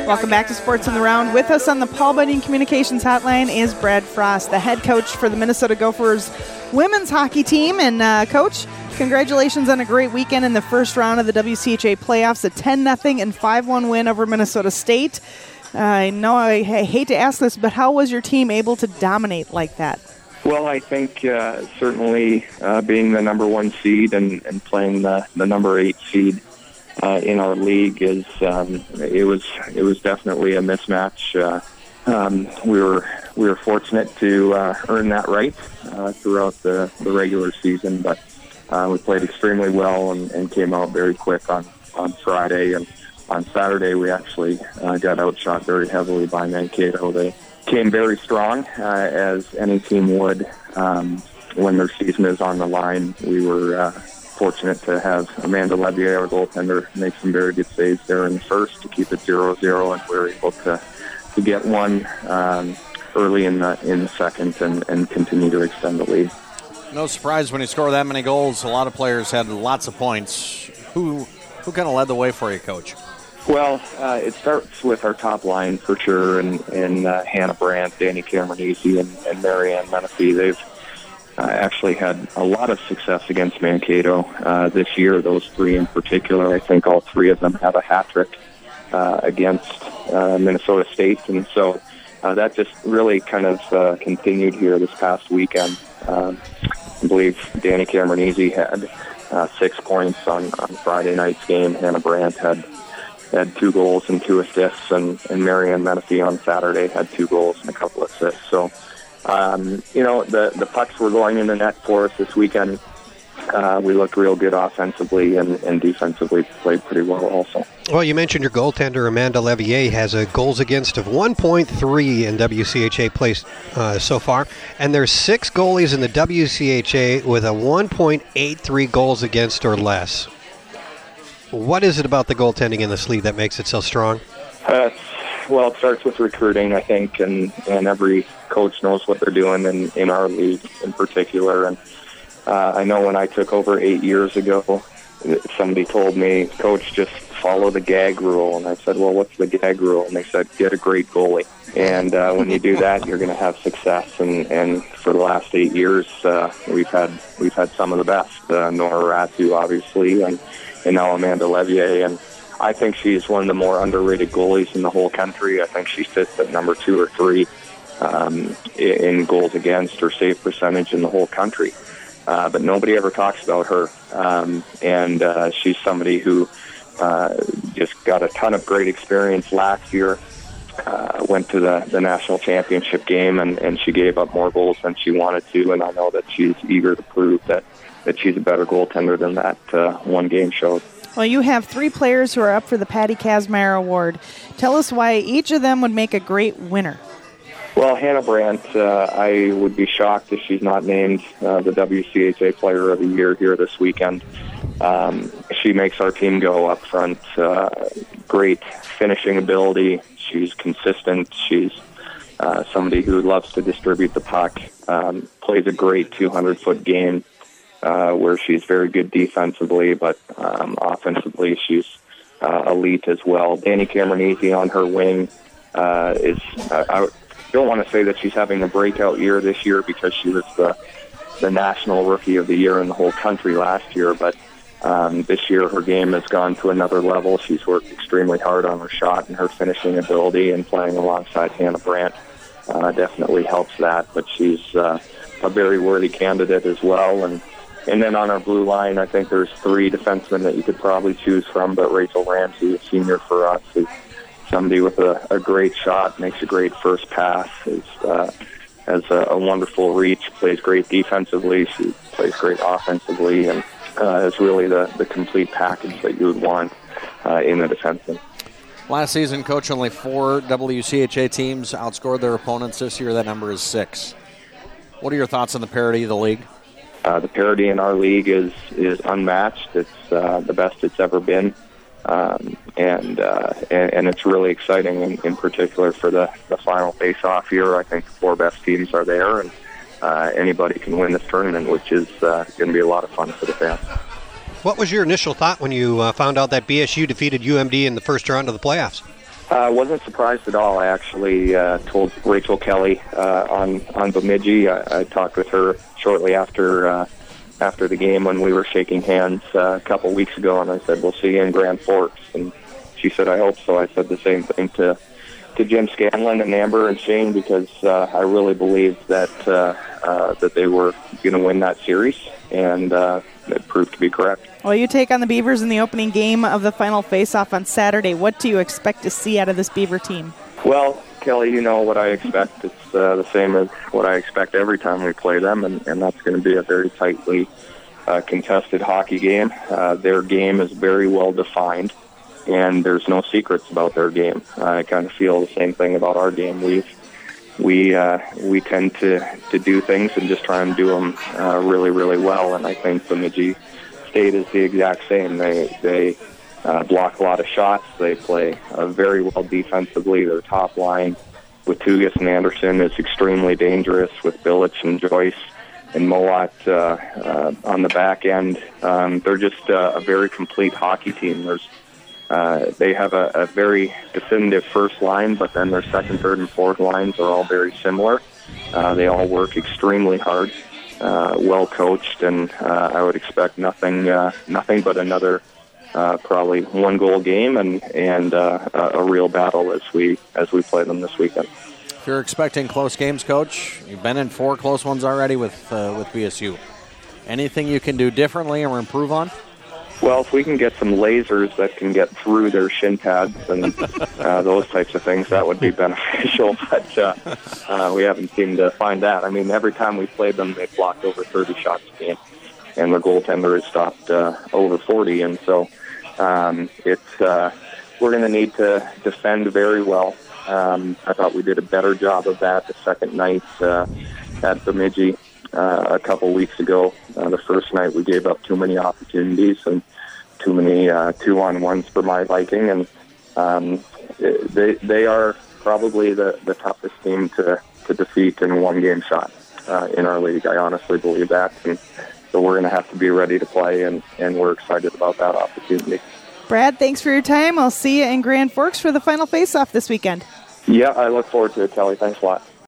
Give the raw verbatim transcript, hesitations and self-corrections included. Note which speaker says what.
Speaker 1: Welcome back to Sports on the Round. With us on the Paul Bunyan Communications Hotline is Brad Frost, the head coach for the Minnesota Gophers women's hockey team. And, uh, Coach, congratulations on a great weekend in the first round of the W C H A playoffs, a ten nothing and five one win over Minnesota State. Uh, I know I, I hate to ask this, but how was your team able to dominate like that?
Speaker 2: Well, I think uh, certainly uh, being the number one seed and, and playing the, the number eight seed uh, in our league is um, it was it was definitely a mismatch. Uh, um, we were we were fortunate to uh, earn that right uh, throughout the, the regular season, but uh, we played extremely well and, and came out very quick on, on Friday. And on Saturday, we actually uh, got outshot very heavily by Mankato. They came very strong, uh, as any team would um, when their season is on the line. We were uh, fortunate to have Amanda Levier, our goaltender, make some very good saves there in the first to keep it zero zero, and we were able to, to get one um, early in the, in the second and, and continue to extend the lead.
Speaker 3: No surprise when you score that many goals. A lot of players had lots of points. Who, who kind of led the way for you, Coach?
Speaker 2: Well, uh, it starts with our top line for sure, and, and uh, Hannah Brandt, Danny Cameronese, and, and Marianne Menifee. They've uh, actually had a lot of success against Mankato uh, this year, those three in particular. I think all three of them have a hat trick uh, against uh, Minnesota State, and so uh, that just really kind of uh, continued here this past weekend. Um, I believe Danny Cameronese had uh, six points on, on Friday night's game. Hannah Brandt had had two goals and two assists, and, and Marianne Menifee on Saturday had two goals and a couple assists. So, um, you know, the, the pucks were going in the net for us this weekend. Uh, we looked real good offensively, and, and defensively played pretty well also.
Speaker 4: Well, you mentioned your goaltender, Amanda Levier, has a goals against of one point three in W C H A play uh, so far, and there's six goalies in the W C H A with a one point eight three goals against or less. What is it about the goaltending in this league that makes it so strong?
Speaker 2: Uh, well, it starts with recruiting, I think, and, and every coach knows what they're doing in, in our league in particular. And uh, I know when I took over eight years ago, somebody told me, Coach, just follow the gag rule. And I said, well, what's the gag rule? And they said, get a great goalie. And uh, when you do that, you're going to have success. And, and for the last eight years, uh, we've had we've had some of the best. Uh, Nora Ratu, obviously, and and now Amanda Levier, and I think she's one of the more underrated goalies in the whole country. I think she sits at number two or three um, in goals against or save percentage in the whole country. Uh, but nobody ever talks about her, um, and uh, she's somebody who uh, just got a ton of great experience last year, uh, went to the, the national championship game, and, and she gave up more goals than she wanted to, and I know that she's eager to prove that that she's a better goaltender than that uh, one game showed.
Speaker 1: Well, you have three players who are up for the Patty Kazmaier Award. Tell us why each of them would make a great winner.
Speaker 2: Well, Hannah Brandt, uh, I would be shocked if she's not named uh, the W C H A Player of the Year here this weekend. Um, she makes our team go up front. Uh, great finishing ability. She's consistent. She's uh, somebody who loves to distribute the puck, um, plays a great two hundred foot game. Uh, where she's very good defensively, but um, offensively she's uh, elite as well. Danny Cameronese on her wing uh, is, uh, I don't want to say that she's having a breakout year this year because she was the, the national rookie of the year in the whole country last year, but um, this year her game has gone to another level. She's worked extremely hard on her shot and her finishing ability, and playing alongside Hannah Brandt uh, definitely helps that, but she's uh, a very worthy candidate as well. And And then on our blue line, I think there's three defensemen that you could probably choose from, but Rachel Ramsey, a senior for us, is somebody with a, a great shot, makes a great first pass, is, uh, has a, a wonderful reach, plays great defensively, she plays great offensively, and uh, is really the, the complete package that you would want uh, in a defenseman.
Speaker 3: Last season, Coach, only four W C H A teams outscored their opponents. This year, that number is six. What are your thoughts on the parity of the league?
Speaker 2: Uh, the parity in our league is is unmatched. It's uh, the best it's ever been, um, and, uh, and and it's really exciting. In, in particular for the, the final face-off here, I think the four best teams are there, and uh, anybody can win this tournament, which is uh, going to be a lot of fun for the fans.
Speaker 4: What was your initial thought when you uh, found out that B S U defeated U M D in the first round of the playoffs?
Speaker 2: I uh, wasn't surprised at all. I actually uh, told Rachel Kelly uh, on on Bemidji. I, I talked with her shortly after uh, after the game when we were shaking hands uh, a couple weeks ago, and I said, "We'll see you in Grand Forks." And she said, "I hope so." I said the same thing to to Jim Scanlon and Amber and Shane, because uh, I really believed that uh, uh, that they were going to win that series, and uh, it proved to be correct.
Speaker 1: Well, you take on the Beavers in the opening game of the final face-off on Saturday. What do you expect to see out of this Beaver team?
Speaker 2: Well, Kelly, you know what I expect. It's uh, the same as what I expect every time we play them, and, and that's going to be a very tightly uh, contested hockey game. Uh, their game is very well defined, and there's no secrets about their game. I kind of feel the same thing about our game. We we uh, we tend to, to do things and just try and do them uh, really, really well, and I think Bemidji State is the exact same. They they uh, block a lot of shots. They play uh, very well defensively. Their top line with Tugas and Anderson is extremely dangerous, with Billich and Joyce and Mowat uh, uh, on the back end. Um, they're just uh, a very complete hockey team. There's uh, they have a, a very definitive first line, but then their second, third, and fourth lines are all very similar. Uh, they all work extremely hard. Uh, well coached, and uh, I would expect nothing, uh, nothing but another uh, probably one goal game and and uh, a real battle as we as we play them this weekend.
Speaker 3: If you're expecting close games, Coach, you've been in four close ones already with uh, with B S U. Anything you can do differently or improve on?
Speaker 2: Well, if we can get some lasers that can get through their shin pads and uh, those types of things, that would be beneficial. But uh, uh, we haven't seemed to find that. I mean, every time we played them, they've blocked over thirty shots a game, and the goaltender has stopped uh, over forty. And so um, it's uh, we're going to need to defend very well. Um, I thought we did a better job of that the second night uh, at Bemidji. Uh, a couple weeks ago. Uh, the first night we gave up too many opportunities and too many uh, two-on-ones for my liking, and um, they they are probably the, the toughest team to, to defeat in a one-game shot uh, in our league. I honestly believe that, and so we're going to have to be ready to play, and, and we're excited about that opportunity.
Speaker 1: Brad, thanks for your time. I'll see you in Grand Forks for the final face-off this weekend.
Speaker 2: Yeah, I look forward to it, Kelly. Thanks a lot.